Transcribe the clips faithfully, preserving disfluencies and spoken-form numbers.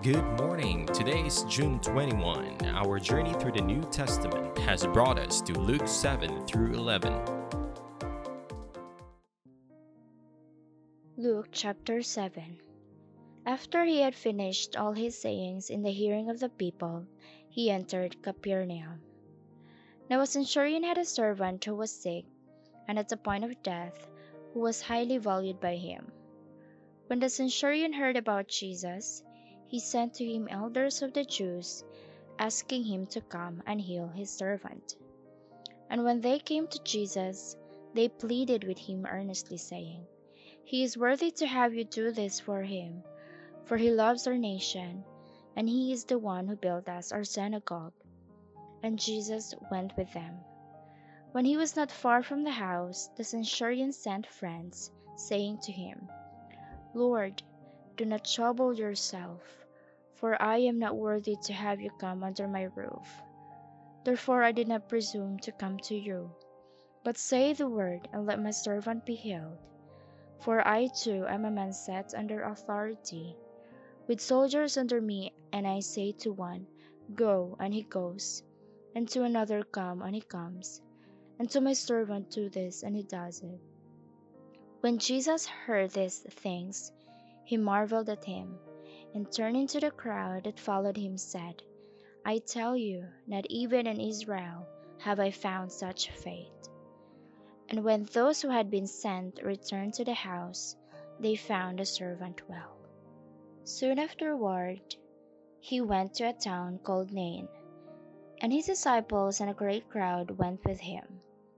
Good morning. Today is June twenty-first. Our journey through the New Testament has brought us to Luke seven through eleven. Luke chapter seven. After he had finished all his sayings in the hearing of the people, he entered Capernaum. Now a centurion had a servant who was sick and at the point of death, who was highly valued by him. When the centurion heard about Jesus, he sent to him elders of the Jews, asking him to come and heal his servant. And when they came to Jesus, they pleaded with him earnestly, saying, "He is worthy to have you do this for him, for he loves our nation, and he is the one who built us our synagogue." And Jesus went with them. When he was not far from the house, the centurion sent friends, saying to him, "Lord, do not trouble yourself, for I am not worthy to have you come under my roof. Therefore I did not presume to come to you. But say the word, and let my servant be healed. For I too am a man set under authority, with soldiers under me, and I say to one, 'Go,' and he goes, and to another, 'Come,' and he comes, and to my servant, 'Do this,' and he does it." When Jesus heard these things, he marveled at him, and turning to the crowd that followed him said, "I tell you, not even in Israel have I found such faith." And when those who had been sent returned to the house, they found the servant well. Soon afterward, he went to a town called Nain, and his disciples and a great crowd went with him.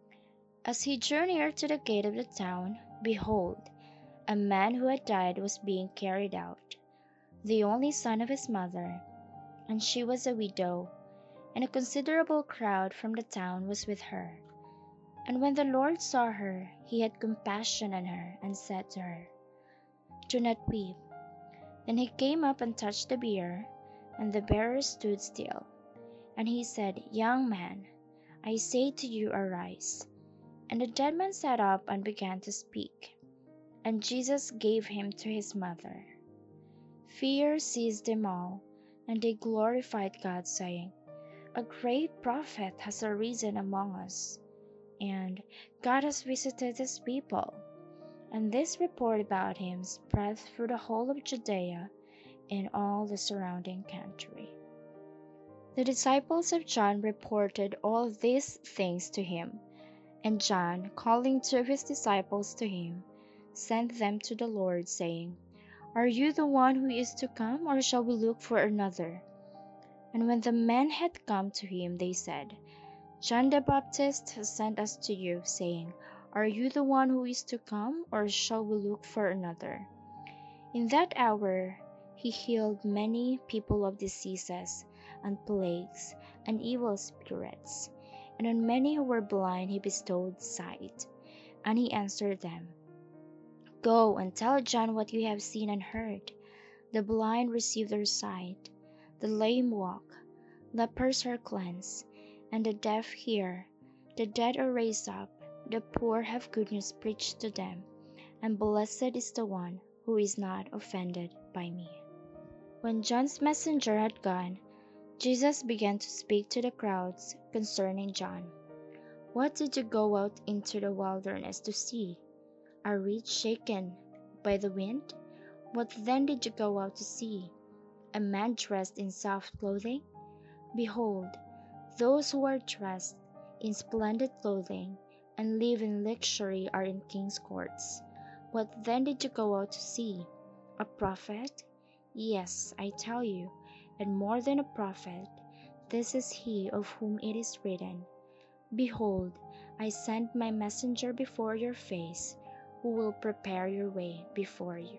As he drew near to the gate of the town, behold, a man who had died was being carried out, the only son of his mother, and she was a widow, and a considerable crowd from the town was with her. And when the Lord saw her, he had compassion on her, and said to her, "Do not weep." Then he came up and touched the bier, and the bearer stood still. And he said, "Young man, I say to you, arise." And the dead man sat up and began to speak. And Jesus gave him to his mother. Fear seized them all, and they glorified God, saying, "A great prophet has arisen among us, and God has visited his people." And this report about him spread through the whole of Judea and all the surrounding country. The disciples of John reported all these things to him, and John, calling two of his disciples to him, sent them to the Lord, saying, "Are you the one who is to come, or shall we look for another?" And when the men had come to him, they said, "John the Baptist has sent us to you, saying, 'Are you the one who is to come, or shall we look for another?'" In that hour he healed many people of diseases and plagues and evil spirits, and on many who were blind he bestowed sight. And he answered them, "Go and tell John what you have seen and heard. The blind receive their sight, the lame walk, lepers are cleansed, and the deaf hear, the dead are raised up, the poor have good news preached to them, and blessed is the one who is not offended by me." When John's messenger had gone, Jesus began to speak to the crowds concerning John. "What did you go out into the wilderness to see? A reed shaken by the wind? What then did you go out to see? A man dressed in soft clothing? Behold, those who are dressed in splendid clothing and live in luxury are in king's courts. What then did you go out to see? A prophet? Yes, I tell you, and more than a prophet. This is he of whom it is written, 'Behold, I send my messenger before your face, who will prepare your way before you.'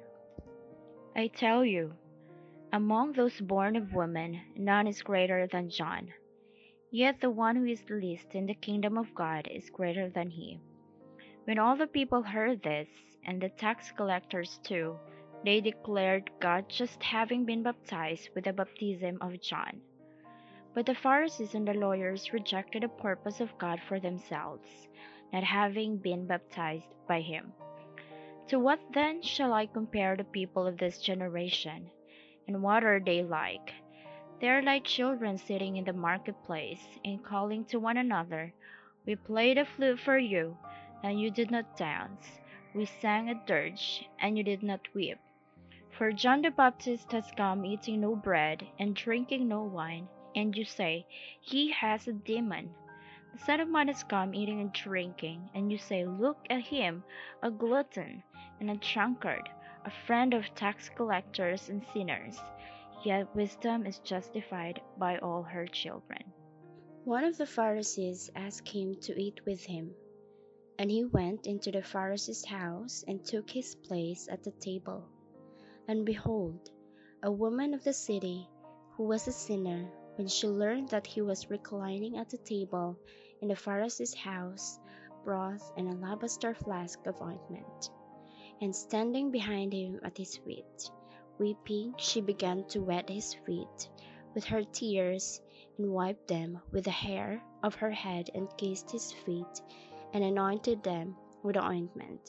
I tell you, among those born of women, none is greater than John. Yet the one who is least in the kingdom of God is greater than he." When all the people heard this, and the tax collectors too, they declared God just, having been baptized with the baptism of John. But the Pharisees and the lawyers rejected the purpose of God for themselves, not having been baptized by him. "To what then shall I compare the people of this generation? And what are they like? They are like children sitting in the marketplace and calling to one another, 'We played a flute for you, and you did not dance. We sang a dirge, and you did not weep.' For John the Baptist has come eating no bread and drinking no wine, and you say, 'He has a demon.' The Son of Man has come eating and drinking, and you say, 'Look at him, a glutton and a drunkard, a friend of tax collectors and sinners.' Yet wisdom is justified by all her children." One of the Pharisees asked him to eat with him, and he went into the Pharisee's house and took his place at the table. And behold, a woman of the city, who was a sinner, when she learned that he was reclining at the table in the Pharisee's house, brought an alabaster flask of ointment, and standing behind him at his feet, weeping, she began to wet his feet with her tears, and wiped them with the hair of her head, and kissed his feet, and anointed them with the ointment.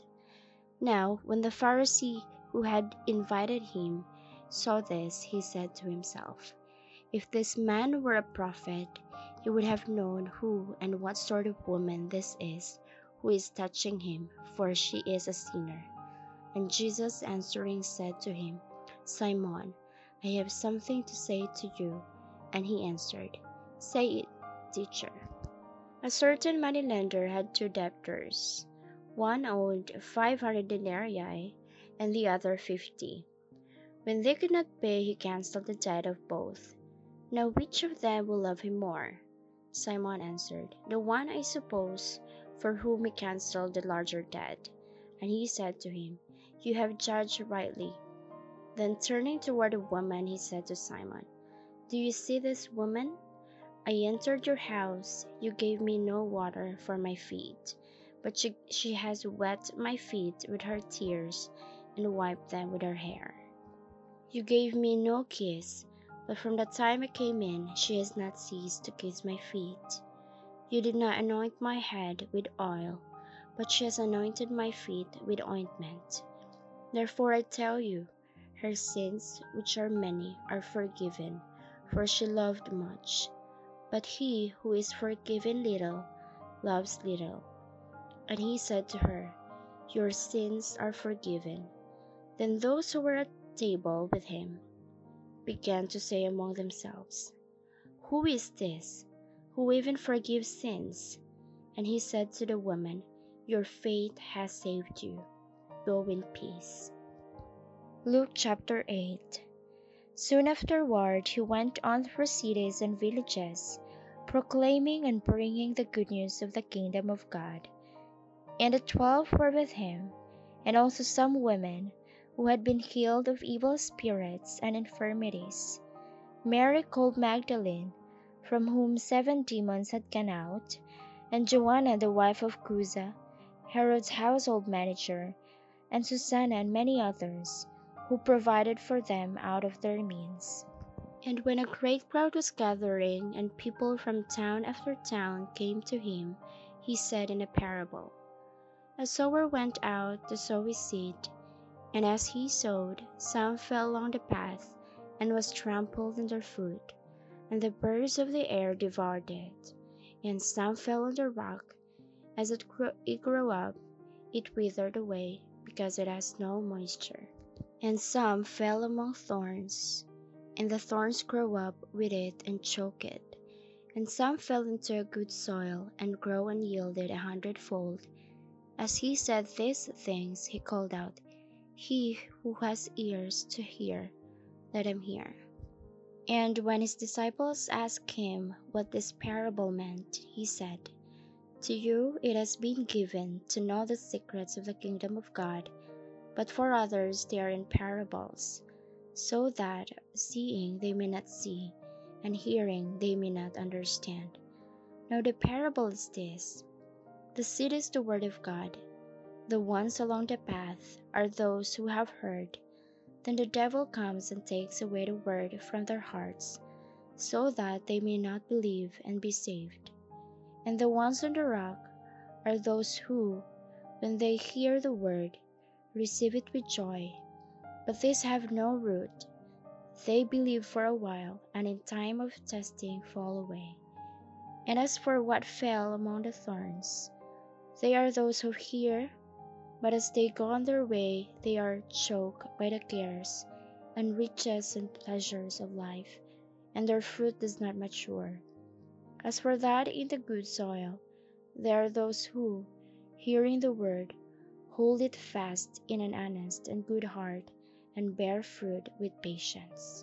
Now when the Pharisee who had invited him saw this, he said to himself, "If this man were a prophet, he would have known who and what sort of woman this is who is touching him, for she is a sinner." And Jesus answering said to him, "Simon, I have something to say to you." And he answered, "Say it, teacher." A certain moneylender had two debtors. One owed five hundred denarii, and the other fifty. When they could not pay, he cancelled the debt of both. "Now which of them will love him more?" Simon answered, "The one, I suppose, for whom he cancelled the larger debt." And he said to him, "You have judged rightly." Then turning toward the woman, he said to Simon, "Do you see this woman? I entered your house. You gave me no water for my feet, but she, she has wet my feet with her tears and wiped them with her hair. You gave me no kiss, but from the time I came in, she has not ceased to kiss my feet. You did not anoint my head with oil, but she has anointed my feet with ointment. Therefore I tell you, her sins, which are many, are forgiven, for she loved much. But he who is forgiven little loves little." And he said to her, "Your sins are forgiven." Then those who were at table with him began to say among themselves, "Who is this, who even forgives sins?" And he said to the woman, "Your faith has saved you. Go in peace." Luke chapter eight. Soon afterward he went on through cities and villages, proclaiming and bringing the good news of the kingdom of God. And the twelve were with him, and also some women who had been healed of evil spirits and infirmities: Mary called Magdalene, from whom seven demons had gone out, and Joanna the wife of Chuza, Herod's household manager, and Susanna, and many others, who provided for them out of their means. And when a great crowd was gathering, and people from town after town came to him, he said in a parable, "A sower went out to sow his seed, and as he sowed, some fell along the path, and was trampled under foot, and the birds of the air devoured it. And some fell on the rock. As it grew, it grew up, it withered away, because it has no moisture. And some fell among thorns, and the thorns grew up with it and choked it. And some fell into a good soil, and grew and yielded a hundredfold." As he said these things, he called out, "He who has ears to hear, let him hear." And when his disciples asked him what this parable meant, he said, "To you it has been given to know the secrets of the kingdom of God, but for others they are in parables, so that seeing they may not see, and hearing they may not understand. Now the parable is this: the seed is the word of God. The ones along the path are those who have heard. Then the devil comes and takes away the word from their hearts, so that they may not believe and be saved. And the ones on the rock are those who, when they hear the word, receive it with joy, but these have no root. They believe for a while, and in time of testing fall away. And as for what fell among the thorns, they are those who hear, but as they go on their way, they are choked by the cares and riches and pleasures of life, and their fruit does not mature. As for that in the good soil, they are those who, hearing the word, hold it fast in an honest and good heart, and bear fruit with patience.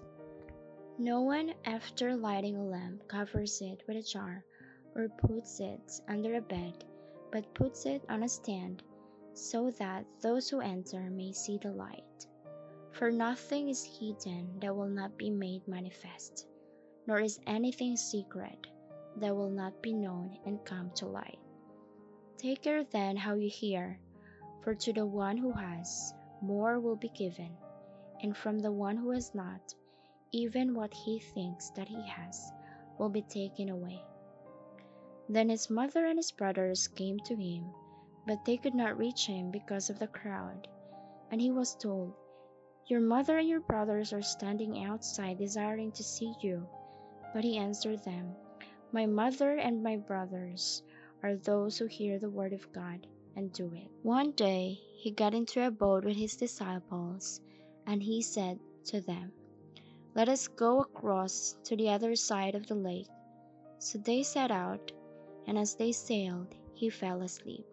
No one, after lighting a lamp, covers it with a jar or puts it under a bed, but puts it on a stand, so that those who enter may see the light. For nothing is hidden that will not be made manifest, nor is anything secret that will not be known and come to light. Take care then how you hear, for to the one who has, more will be given, and from the one who has not, even what he thinks that he has will be taken away. Then his mother and his brothers came to him, but they could not reach him because of the crowd. And he was told, "Your mother and your brothers are standing outside desiring to see you." But he answered them, "My mother and my brothers are those who hear the word of God and do it." One day he got into a boat with his disciples, and he said to them, "Let us go across to the other side of the lake." So they set out, and as they sailed, he fell asleep.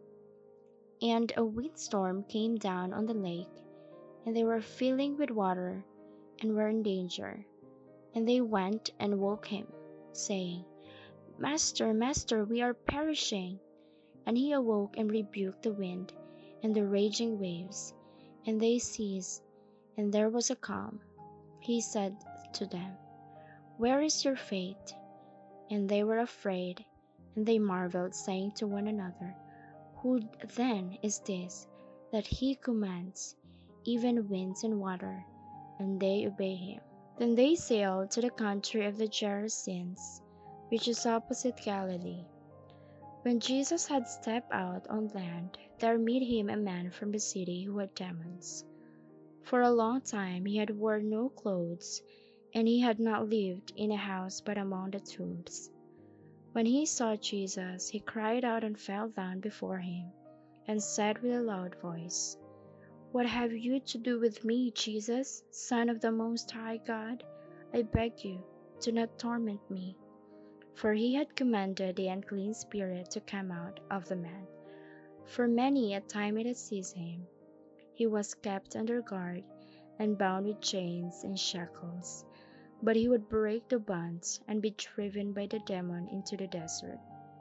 And a windstorm came down on the lake, and they were filling with water and were in danger. And they went and woke him, saying, "Master, Master, we are perishing." And he awoke and rebuked the wind and the raging waves, and they ceased, and there was a calm. He said to them, "Where is your faith?" And they were afraid, and they marveled, saying to one another, "Who then is this, that he commands even winds and water, and they obey him?" Then they sailed to the country of the Gerasenes, which is opposite Galilee. When Jesus had stepped out on land, there met him a man from the city who had demons. For a long time he had worn no clothes, and he had not lived in a house but among the tombs. When he saw Jesus, he cried out and fell down before him, and said with a loud voice, "What have you to do with me, Jesus, Son of the Most High God? I beg you, do not torment me." For he had commanded the unclean spirit to come out of the man. For many a time it had seized him. He was kept under guard and bound with chains and shackles, but he would break the bonds and be driven by the demon into the desert.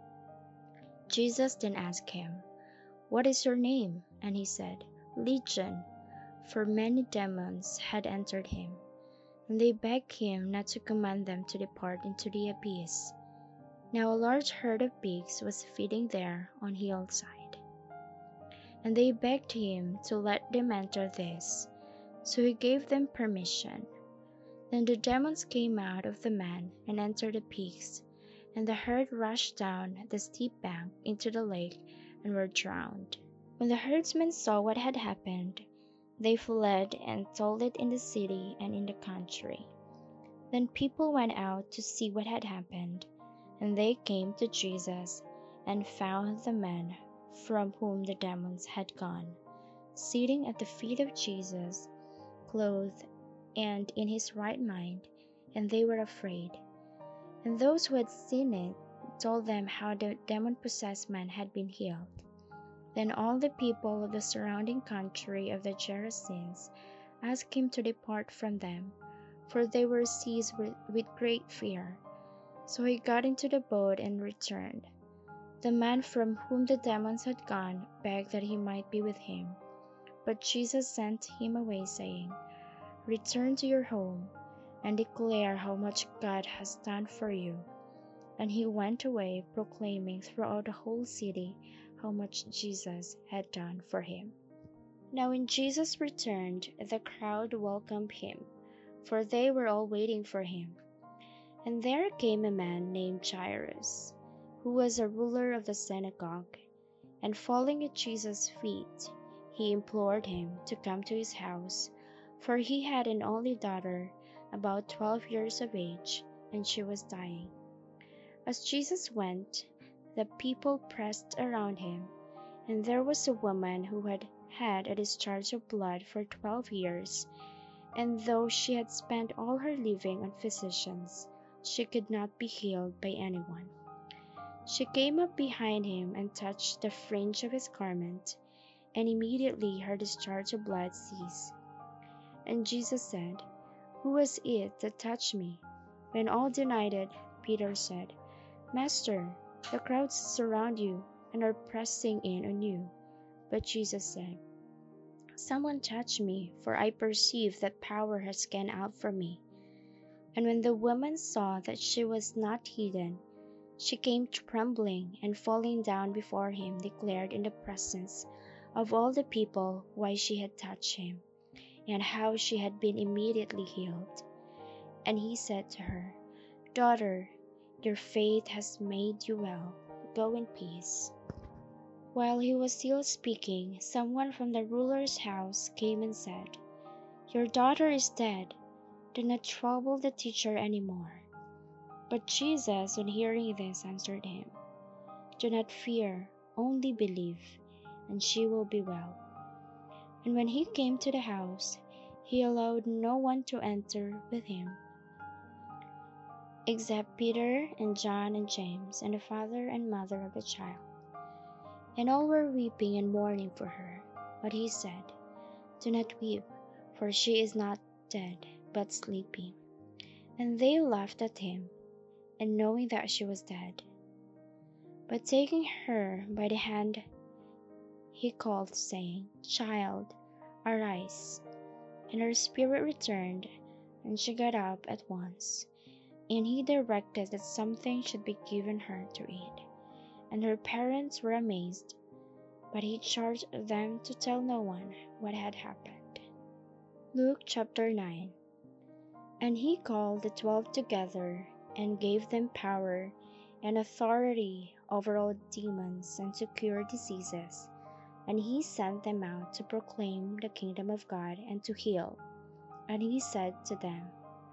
Jesus then asked him, "What is your name?" And he said, "Legion," for many demons had entered him. And they begged him not to command them to depart into the abyss. Now a large herd of pigs was feeding there on hillside. And they begged him to let them enter this, so he gave them permission. Then the demons came out of the man and entered the pigs, and the herd rushed down the steep bank into the lake and were drowned. When the herdsmen saw what had happened, they fled and told it in the city and in the country. Then people went out to see what had happened, and they came to Jesus and found the man from whom the demons had gone, sitting at the feet of Jesus, clothed and in his right mind, and they were afraid. And those who had seen it told them how the demon-possessed man had been healed. Then all the people of the surrounding country of the Gerasenes asked him to depart from them, for they were seized with, with great fear. So he got into the boat and returned. The man from whom the demons had gone begged that he might be with him. But Jesus sent him away, saying, "Return to your home, and declare how much God has done for you." And he went away, proclaiming throughout the whole city how much Jesus had done for him. Now when Jesus returned, the crowd welcomed him, for they were all waiting for him. And there came a man named Jairus, who was a ruler of the synagogue, and falling at Jesus' feet, he implored him to come to his house, for he had an only daughter about twelve years of age, and she was dying. As Jesus went, the people pressed around him, and there was a woman who had had a discharge of blood for twelve years, and though she had spent all her living on physicians, she could not be healed by anyone. She came up behind him and touched the fringe of his garment, and immediately her discharge of blood ceased. And Jesus said, "Who was it that touched me?" When all denied it, Peter said, "Master, the crowds surround you and are pressing in on you." But Jesus said, "Someone touched me, for I perceive that power has gone out from me." And when the woman saw that she was not hidden, she came trembling, and falling down before him, declared in the presence of all the people why she had touched him, and how she had been immediately healed. And he said to her, "Daughter, your faith has made you well. Go in peace." While he was still speaking, someone from the ruler's house came and said, "Your daughter is dead. Do not trouble the teacher any more." But Jesus, on hearing this, answered him, "Do not fear, only believe, and she will be well." And when he came to the house, he allowed no one to enter with him, except Peter and John and James and the father and mother of the child. And all were weeping and mourning for her. But he said, "Do not weep, for she is not dead, but sleeping." And they laughed at him, and knowing that she was dead. But taking her by the hand, he called, saying, "Child, arise." And her spirit returned, and she got up at once. And he directed that something should be given her to eat. And her parents were amazed, but he charged them to tell no one what had happened. Luke chapter nine. And he called the twelve together, and gave them power and authority over all demons and to cure diseases. And he sent them out to proclaim the kingdom of God and to heal. And he said to them,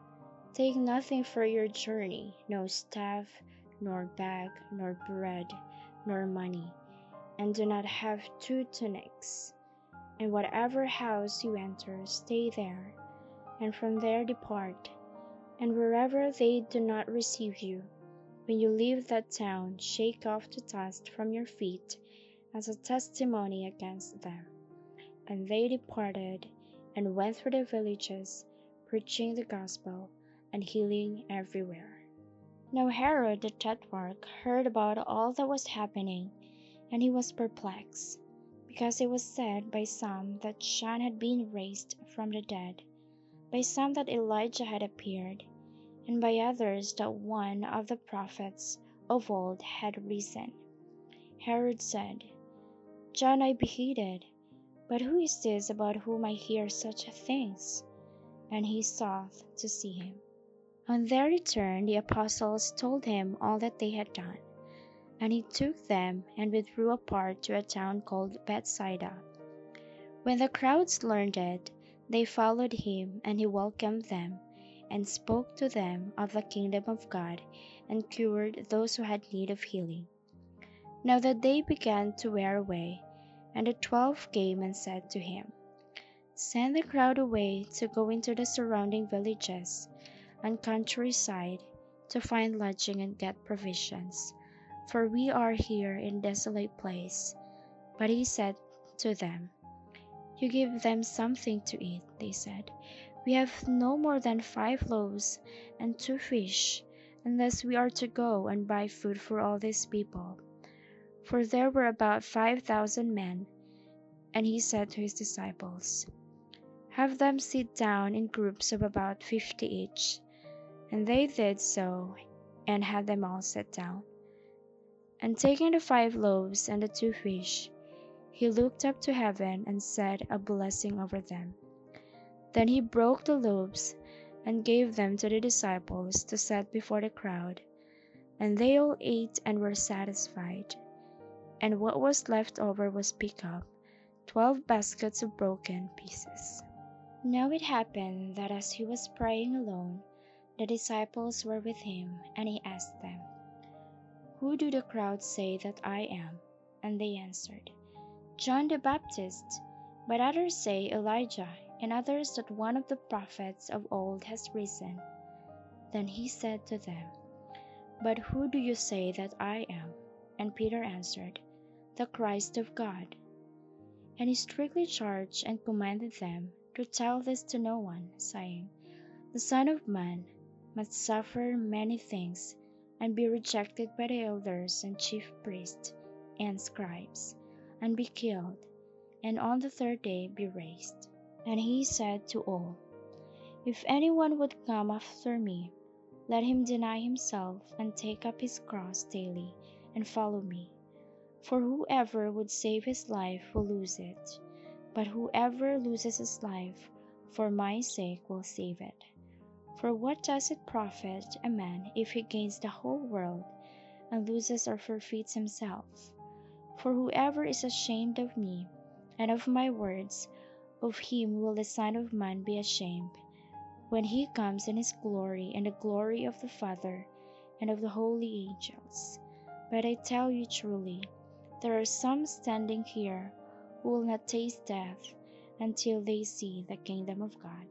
"Take nothing for your journey, no staff, nor bag, nor bread, nor money, and do not have two tunics. And whatever house you enter, stay there, and from there depart. And wherever they do not receive you, when you leave that town, shake off the dust from your feet as a testimony against them." And they departed and went through the villages, preaching the gospel and healing everywhere. Now Herod the Tetrarch heard about all that was happening, and he was perplexed, because it was said by some that John had been raised from the dead, by some that Elijah had appeared, and by others that one of the prophets of old had risen. Herod said, "John I beheaded, but who is this about whom I hear such things?" And he sought to see him. On their return, the apostles told him all that they had done. And he took them and withdrew apart to a town called Bethsaida. When the crowds learned it, they followed him, and he welcomed them, and spoke to them of the kingdom of God, and cured those who had need of healing. Now the day began to wear away, and the twelve came and said to him, "Send the crowd away to go into the surrounding villages and countryside to find lodging and get provisions, for we are here in a desolate place." But he said to them, "You give them something to eat." They said, "We have no more than five loaves and two fish, unless we are to go and buy food for all these people." For there were about five thousand men. And he said to his disciples, "Have them sit down in groups of about fifty each." And they did so, and had them all sit down. And taking the five loaves and the two fish, he looked up to heaven and said a blessing over them. Then he broke the loaves and gave them to the disciples to set before the crowd. And they all ate and were satisfied. And what was left over was picked up, twelve baskets of broken pieces. Now it happened that as he was praying alone, the disciples were with him, and he asked them, "Who do the crowd say that I am?" And they answered, "John the Baptist, but others say Elijah, and others that one of the prophets of old has risen." Then he said to them, "But who do you say that I am?" And Peter answered, "The Christ of God." And he strictly charged and commanded them to tell this to no one, saying, "The Son of Man must suffer many things, and be rejected by the elders and chief priests and scribes, and be killed, and on the third day be raised." And he said to all, "If anyone would come after me, let him deny himself and take up his cross daily and follow me. For whoever would save his life will lose it, but whoever loses his life for my sake will save it. For what does it profit a man if he gains the whole world and loses or forfeits himself? For whoever is ashamed of me and of my words, of him will the Son of Man be ashamed, when he comes in his glory and the glory of the Father and of the holy angels. But I tell you truly, there are some standing here who will not taste death until they see the kingdom of God."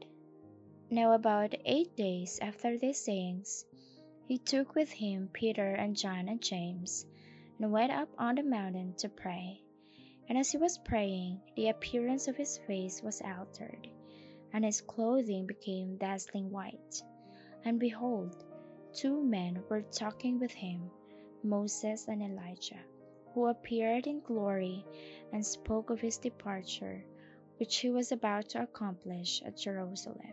Now about eight days after these sayings, he took with him Peter and John and James, and went up on the mountain to pray. And as he was praying, the appearance of his face was altered, and his clothing became dazzling white. And behold, two men were talking with him, Moses and Elijah, who appeared in glory and spoke of his departure, which he was about to accomplish at Jerusalem.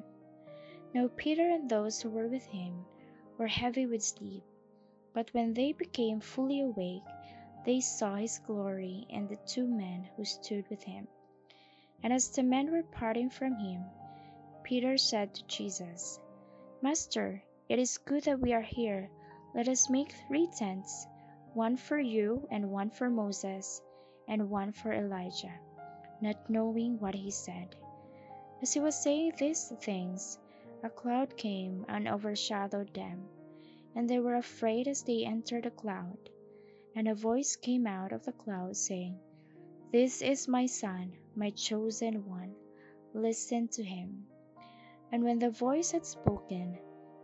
Now Peter and those who were with him were heavy with sleep, but when they became fully awake, they saw his glory and the two men who stood with him. And as the men were parting from him, Peter said to Jesus, "Master, it is good that we are here. Let us make three tents, one for you, and one for Moses, and one for Elijah," not knowing what he said. As he was saying these things, a cloud came and overshadowed them, and they were afraid as they entered the cloud. And a voice came out of the cloud, saying, "This is my Son, my chosen one. Listen to him." And when the voice had spoken,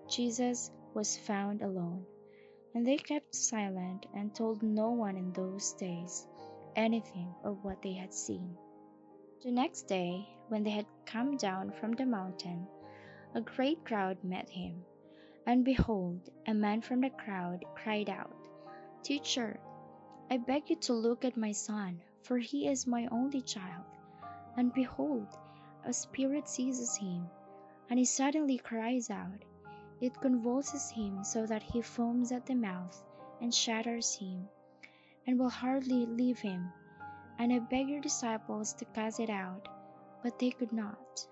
Jesus was found alone. And they kept silent and told no one in those days anything of what they had seen. The next day, when they had come down from the mountain, a great crowd met him. And behold, a man from the crowd cried out, "Teacher, I beg you to look at my son, for he is my only child. And behold, a spirit seizes him, and he suddenly cries out. It convulses him so that he foams at the mouth and shatters him, and will hardly leave him. And I beg your disciples to cast it out, but they could not."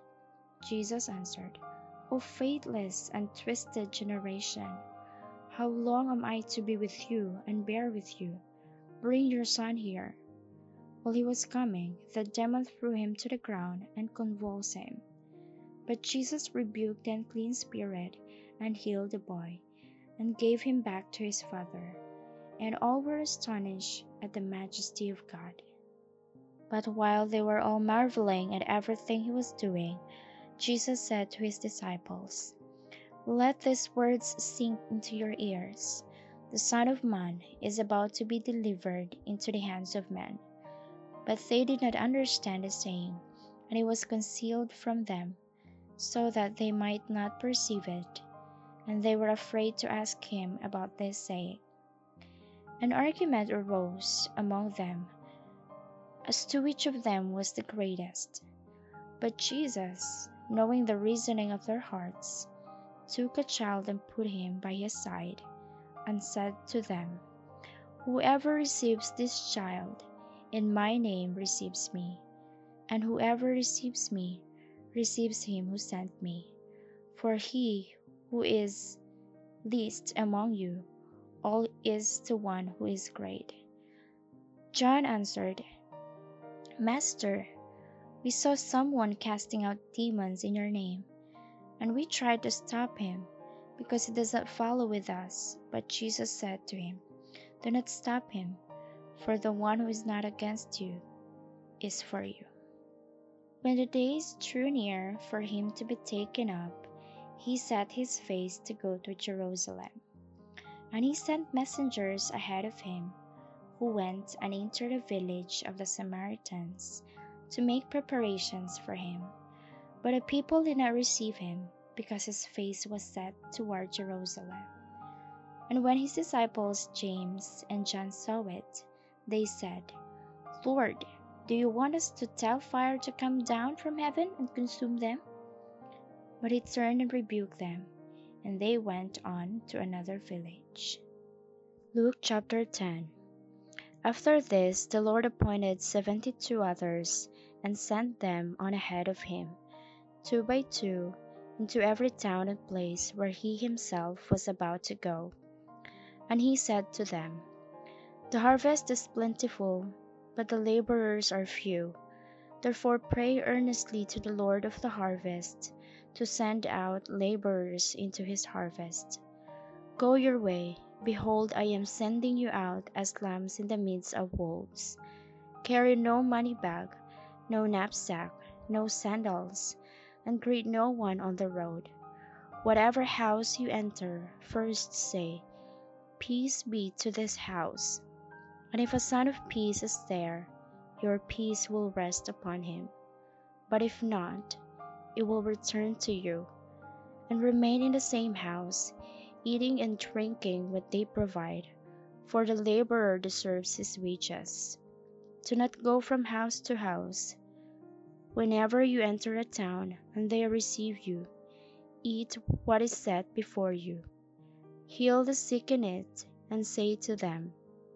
Jesus answered, "O faithless and twisted generation, how long am I to be with you and bear with you? Bring your son here." While he was coming, the demon threw him to the ground and convulsed him. But Jesus rebuked the unclean spirit and healed the boy, and gave him back to his father. And all were astonished at the majesty of God. But while they were all marveling at everything he was doing, Jesus said to his disciples, "Let these words sink into your ears. The Son of Man is about to be delivered into the hands of men." But they did not understand the saying, and it was concealed from them, so that they might not perceive it. And they were afraid to ask him about this saying. An argument arose among them as to which of them was the greatest. But Jesus, knowing the reasoning of their hearts, took a child and put him by his side, and said to them, "Whoever receives this child in my name receives me, and whoever receives me receives him who sent me. For he who is least among you all is the one who is great." John answered, "Master, We saw someone casting out demons in your name, and we tried to stop him because he does not follow with us. But Jesus said to him, do not stop him, for the one who is not against you is for you. When the days drew near for him to be taken up, he set his face to go to Jerusalem. And he sent messengers ahead of him, who went and entered a village of the Samaritans to make preparations for him. But the people did not receive him, because his face was set toward Jerusalem. And when his disciples James and John saw it, they said, Lord, do you want us to tell fire to come down from heaven and consume them? But he turned and rebuked them, and they went on to another village. Luke chapter ten. After this, the Lord appointed seventy-two others, and sent them on ahead of him, two by two, into every town and place where he himself was about to go. And he said to them, the harvest is plentiful, but the laborers are few. Therefore pray earnestly to the Lord of the harvest to send out laborers into his harvest. Go your way. Behold, I am sending you out as lambs in the midst of wolves. Carry no money bag, no knapsack, no sandals, and greet no one on the road. Whatever house you enter, first say, Peace be to this house. And if a son of peace is there, your peace will rest upon him. But if not, it will return to you. And remain in the same house, eating and drinking what they provide, for the laborer deserves his wages. Do not go from house to house. Whenever you enter a town and they receive you, eat what is set before you. Heal the sick in it, and say to them,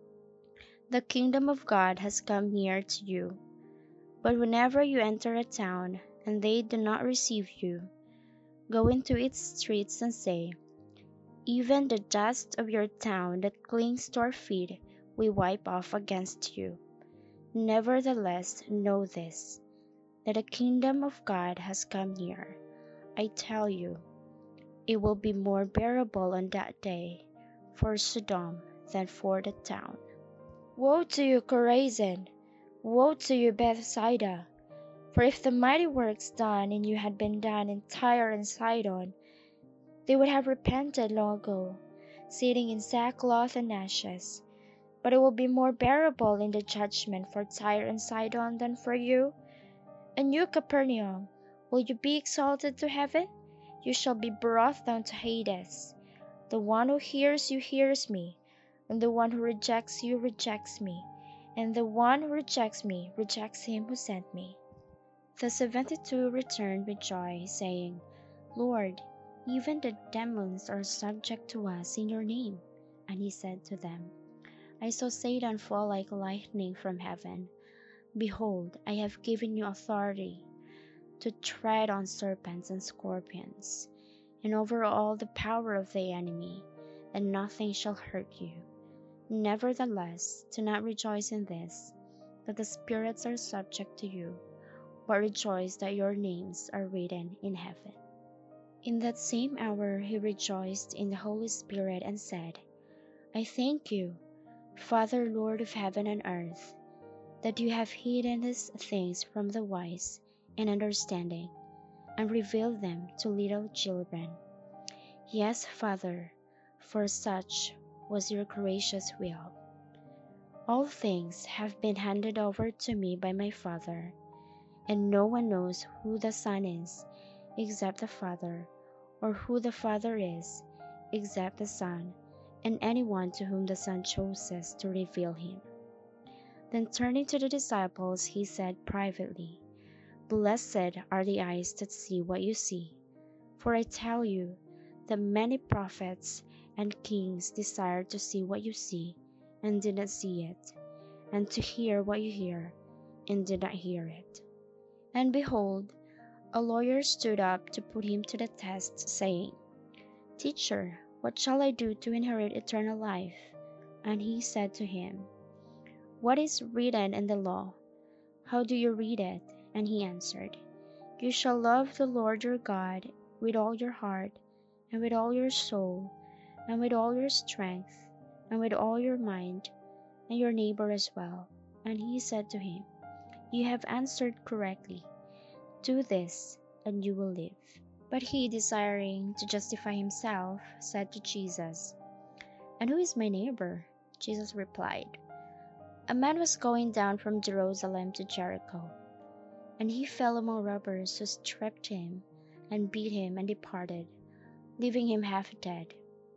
the kingdom of God has come near to you. But whenever you enter a town and they do not receive you, go into its streets and say, even the dust of your town that clings to our feet we wipe off against you. Nevertheless, know this, that the kingdom of God has come near. I tell you, it will be more bearable on that day for Sodom than for the town. Woe to you, Chorazin! Woe to you, Bethsaida! For if the mighty works done in you had been done in Tyre and Sidon, they would have repented long ago, sitting in sackcloth and ashes. But it will be more bearable in the judgment for Tyre and Sidon than for you. And you, Capernaum, will you be exalted to heaven? You shall be brought down to Hades. The one who hears you hears me, and the one who rejects you rejects me, and the one who rejects me rejects him who sent me. The seventy-two returned with joy, saying, Lord, even the demons are subject to us in your name. And he said to them, I saw Satan fall like lightning from heaven. Behold, I have given you authority to tread on serpents and scorpions, and over all the power of the enemy, and nothing shall hurt you. Nevertheless, do not rejoice in this, that the spirits are subject to you, but rejoice that your names are written in heaven. In that same hour he rejoiced in the Holy Spirit and said, I thank you, Father, Lord of heaven and earth, that you have hidden these things from the wise and understanding, and revealed them to little children. Yes, Father, for such was your gracious will. All things have been handed over to me by my Father, and no one knows who the Son is except the Father, or who the Father is except the Son, and anyone to whom the Son chooses to reveal him. Then turning to the disciples, he said privately, Blessed are the eyes that see what you see. For I tell you that many prophets and kings desired to see what you see, and did not see it, and to hear what you hear, and did not hear it. And behold, a lawyer stood up to put him to the test, saying, Teacher, what shall I do to inherit eternal life? And he said to him, What is written in the law? How do you read it? And he answered, You shall love the Lord your God with all your heart, and with all your soul, and with all your strength, and with all your mind, and your neighbor as well. And he said to him, You have answered correctly. Do this, and you will live. But he, desiring to justify himself, said to Jesus, And who is my neighbor? Jesus replied, A man was going down from Jerusalem to Jericho, and he fell among robbers who stripped him, and beat him, and departed, leaving him half dead.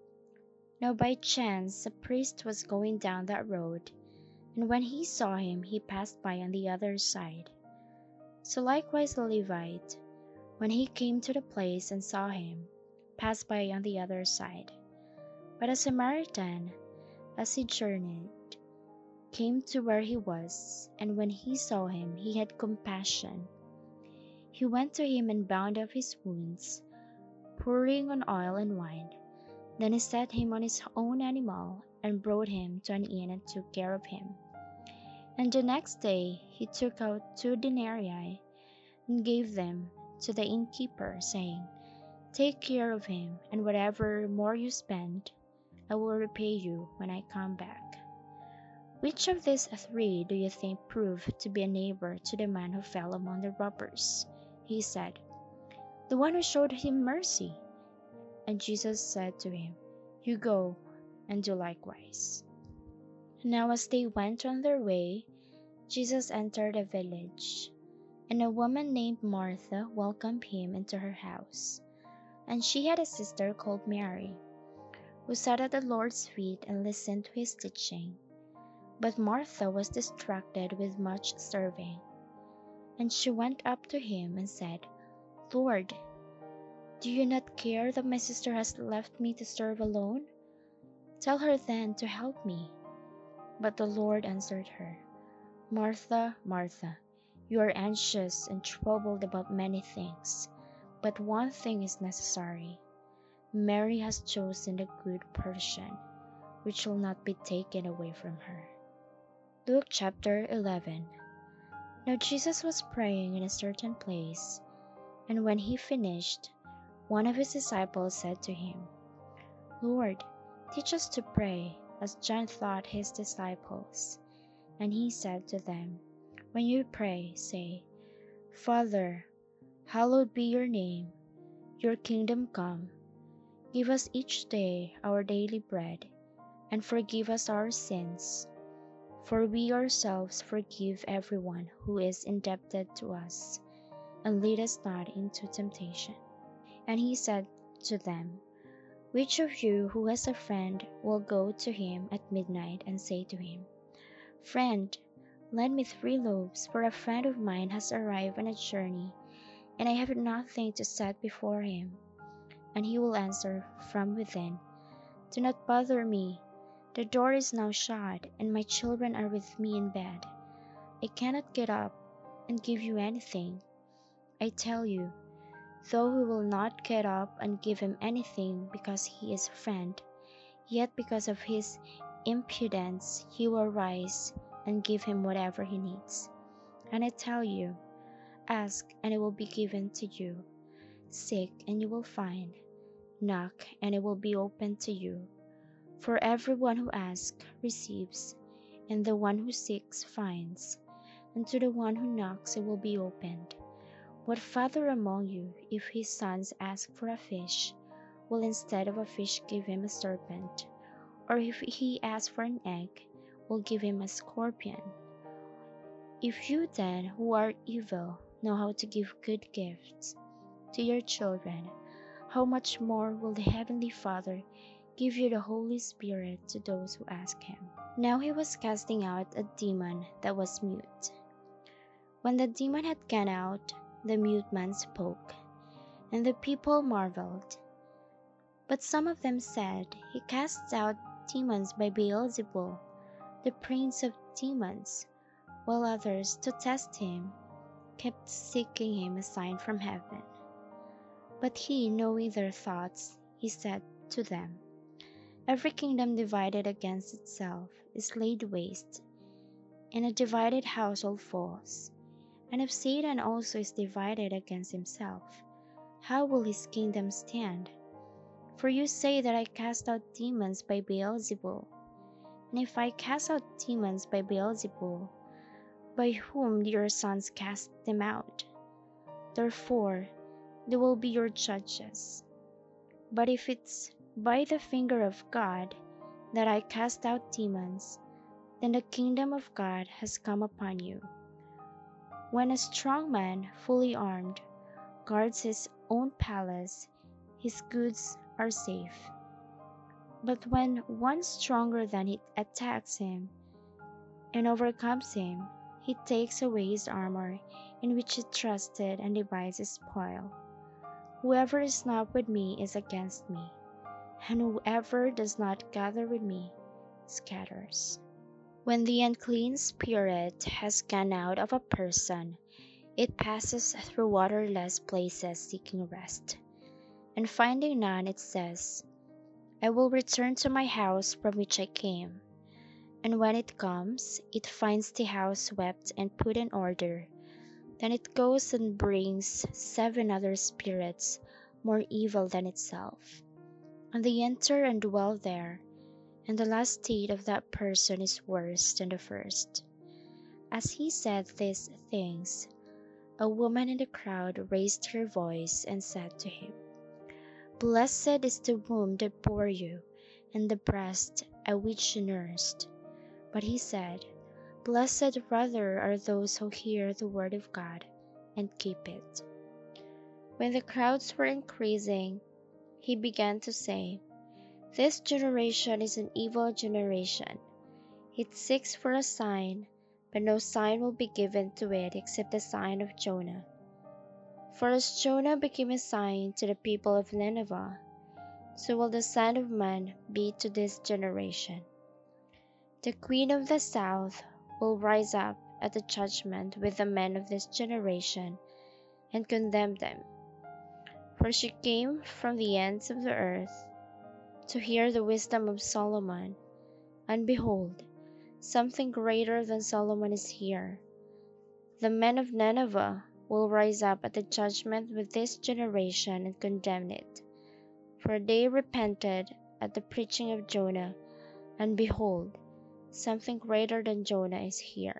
Now by chance a priest was going down that road, and when he saw him, he passed by on the other side. So likewise the Levite, when he came to the place and saw him, passed by on the other side. But a Samaritan, as he journeyed, came to where he was, and when he saw him, he had compassion. He went to him and bound up his wounds, pouring on oil and wine. Then he set him on his own animal, and brought him to an inn and took care of him. And the next day he took out two denarii, and gave them to the innkeeper, saying, Take care of him, and whatever more you spend, I will repay you when I come back. Which of these three do you think proved to be a neighbor to the man who fell among the robbers? He said, The one who showed him mercy. And Jesus said to him, You go and do likewise. Now as they went on their way, Jesus entered a village, and a woman named Martha welcomed him into her house. And she had a sister called Mary, who sat at the Lord's feet and listened to his teaching. But Martha was distracted with much serving. And she went up to him and said, Lord, do you not care that my sister has left me to serve alone? Tell her then to help me. But the Lord answered her, Martha, Martha, you are anxious and troubled about many things, but one thing is necessary. Mary has chosen the good portion, which will not be taken away from her. Luke chapter eleven. Now Jesus was praying in a certain place, and when he finished, one of his disciples said to him, Lord, teach us to pray, as John taught his disciples. And he said to them, When you pray, say, Father, hallowed be your name, your kingdom come. Give us each day our daily bread, and forgive us our sins, for we ourselves forgive everyone who is indebted to us, and lead us not into temptation. And he said to them, Which of you who has a friend will go to him at midnight and say to him, Friend, lend me three loaves, for a friend of mine has arrived on a journey, and I have nothing to set before him? And he will answer from within, Do not bother me. The door is now shut, and my children are with me in bed. I cannot get up and give you anything. I tell you, though he will not get up and give him anything because he is a friend, yet because of his impudence he will rise and give him whatever he needs. And I tell you, ask, and it will be given to you. Seek, and you will find. Knock, and it will be opened to you. For everyone who asks receives, and the one who seeks finds, and to the one who knocks it will be opened. What father among you, if his sons ask for a fish, will instead of a fish give him a serpent? Or if he asks for an egg, will give him a scorpion? If you then, who are evil, know how to give good gifts to your children, how much more will the Heavenly Father give you the Holy Spirit to those who ask him? Now he was casting out a demon that was mute. When the demon had gone out, the mute man spoke, and the people marveled. But some of them said, He casts out demons by Beelzebul, the prince of demons, while others, to test him, kept seeking him a sign from heaven. But he, knowing their thoughts, he said to them, Every kingdom divided against itself is laid waste, and a divided household falls. And if Satan also is divided against himself, how will his kingdom stand? For you say that I cast out demons by Beelzebul. And if I cast out demons by Beelzebul, by whom do your sons cast them out? Therefore, they will be your judges. But if it's by the finger of God that I cast out demons, then the kingdom of God has come upon you. When a strong man, fully armed, guards his own palace, his goods are safe. But when one stronger than he attacks him and overcomes him, he takes away his armor in which he trusted and divides his spoil. Whoever is not with me is against me, and whoever does not gather with me scatters. When the unclean spirit has gone out of a person, it passes through waterless places seeking rest, and finding none, it says, I will return to my house from which I came. And when it comes, it finds the house swept and put in order. Then it goes and brings seven other spirits more evil than itself, and they enter and dwell there, and the last state of that person is worse than the first. As he said these things, a woman in the crowd raised her voice and said to him, Blessed is the womb that bore you, and the breast at which you nursed. But he said, Blessed rather are those who hear the word of God and keep it. When the crowds were increasing, he began to say, This generation is an evil generation. It seeks for a sign, but no sign will be given to it except the sign of Jonah. For as Jonah became a sign to the people of Nineveh, so will the Son of Man be to this generation. The queen of the south will rise up at the judgment with the men of this generation and condemn them. For she came from the ends of the earth to hear the wisdom of Solomon, and behold, something greater than Solomon is here. The men of Nineveh will rise up at the judgment with this generation and condemn it. For they repented at the preaching of Jonah, and behold, something greater than Jonah is here.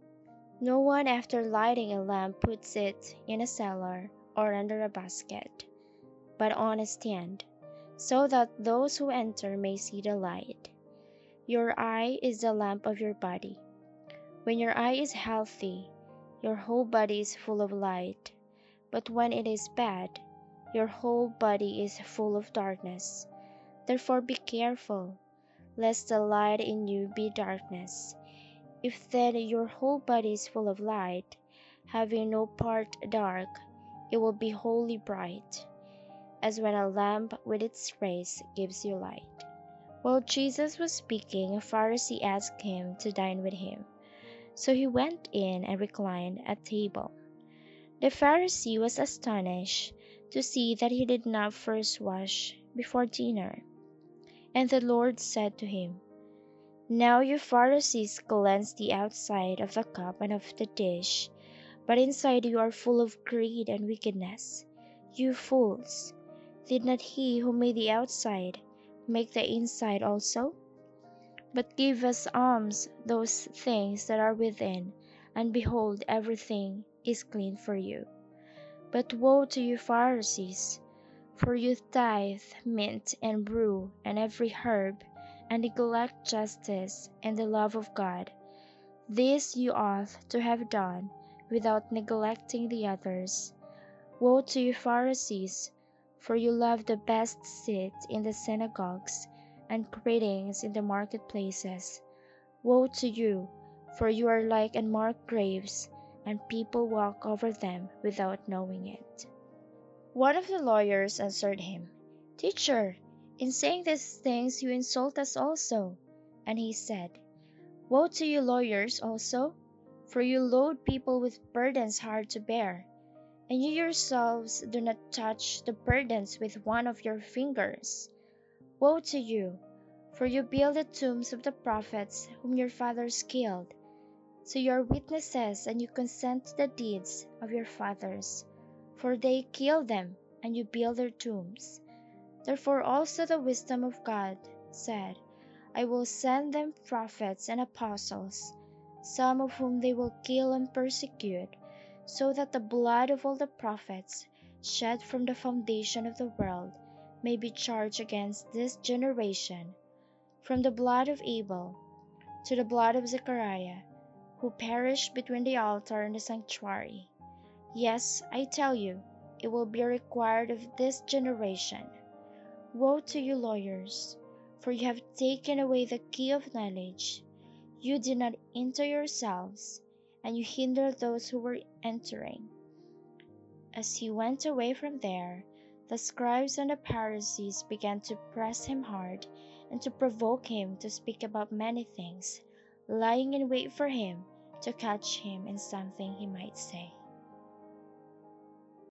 No one after lighting a lamp puts it in a cellar or under a basket, but on a stand, so that those who enter may see the light. Your eye is the lamp of your body. When your eye is healthy, your whole body is full of light, but when it is bad, your whole body is full of darkness. Therefore be careful, lest the light in you be darkness. If then your whole body is full of light, having no part dark, it will be wholly bright, as when a lamp with its rays gives you light. While Jesus was speaking, a Pharisee asked him to dine with him. So he went in and reclined at table. The Pharisee was astonished to see that he did not first wash before dinner. And the Lord said to him, Now you Pharisees cleanse the outside of the cup and of the dish, but inside you are full of greed and wickedness. You fools! Did not he who made the outside make the inside also? But give as alms those things that are within, and behold, everything is clean for you. But woe to you Pharisees! For you tithe mint and rue and every herb, and neglect justice and the love of God. This you ought to have done without neglecting the others. Woe to you Pharisees! For you love the best seat in the synagogues and greetings in the marketplaces. Woe to you! For you are like unmarked graves, and people walk over them without knowing it. One of the lawyers answered him, Teacher, in saying these things you insult us also. And he said, Woe to you lawyers also, for you load people with burdens hard to bear, and you yourselves do not touch the burdens with one of your fingers. Woe to you, for you build the tombs of the prophets whom your fathers killed. So you are witnesses, and you consent to the deeds of your fathers, for they killed them, and you build their tombs. Therefore also the wisdom of God said, I will send them prophets and apostles, some of whom they will kill and persecute, so that the blood of all the prophets shed from the foundation of the world may be charged against this generation, from the blood of Abel to the blood of Zechariah, who perished between the altar and the sanctuary. Yes, I tell you, it will be required of this generation. Woe to you, lawyers, for you have taken away the key of knowledge. You did not enter yourselves, and you hinder those who were entering. As he went away from there, the scribes and the Pharisees began to press him hard and to provoke him to speak about many things, lying in wait for him to catch him in something he might say.